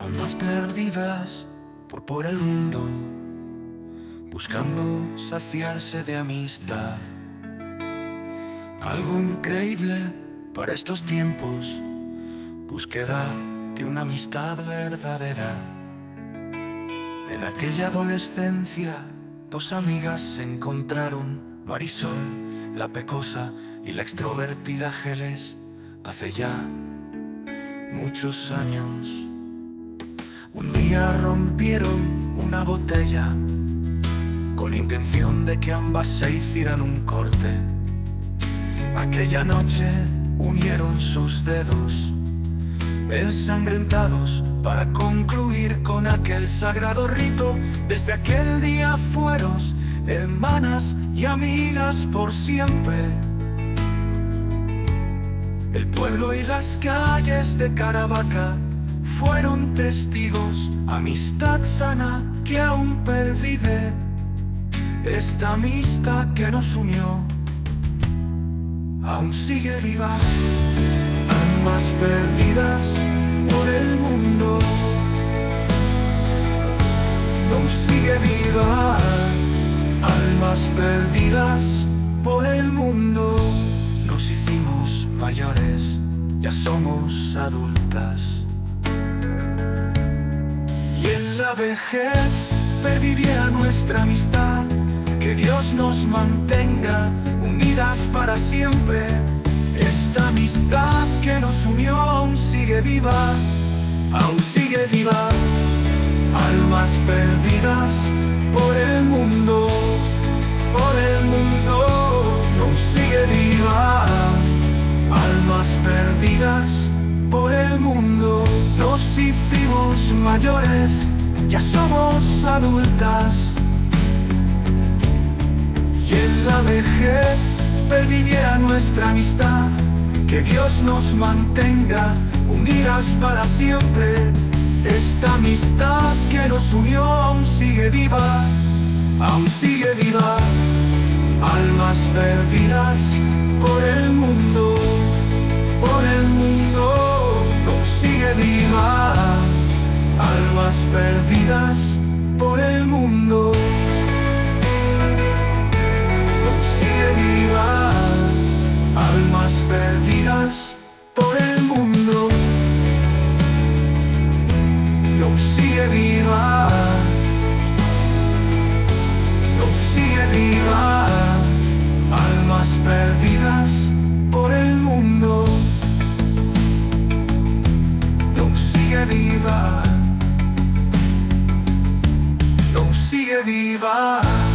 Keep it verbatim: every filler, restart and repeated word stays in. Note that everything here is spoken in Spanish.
almas perdidas por, por el mundo, buscando saciarse de amistad. Algo increíble para estos tiempos, búsqueda de una amistad verdadera. En aquella adolescencia, dos amigas se encontraron, Marisol, la pecosa, y la extrovertida Geles, hace ya muchos años. Un día rompieron una botella con la intención de que ambas se hicieran un corte. Aquella noche unieron sus dedos ensangrentados para concluir con aquel sagrado rito. Desde aquel día fueron hermanas y amigas por siempre. El pueblo y las calles de Caravaca fueron testigos, amistad sana que aún pervive. Esta amistad que nos unió aún sigue viva. Almas perdidas por el mundo, aún sigue viva. Almas perdidas por el mundo. Nos hicimos mayores, ya somos adultas, y en la vejez pervivirá nuestra amistad. Que Dios nos mantenga unidas para siempre. Esta amistad que nos unió aún sigue viva, aún sigue viva. Almas perdidas por el mundo, por el mundo, aún sigue viva. Almas perdidas por el mundo. Nos hicimos mayores, ya somos adultas, y en la vejez pervivirá nuestra amistad. Que Dios nos mantenga unidas para siempre. Esta amistad que nos unió aún sigue viva, aún sigue viva. Almas perdidas por el mundo, por el mundo, aún sigue viva. Almas perdidas por el mundo, aún sigue viva. Almas perdidas por el mundo, aún sigue viva, aún sigue viva. Almas perdidas por el mundo, aún sigue viva, aún sigue viva.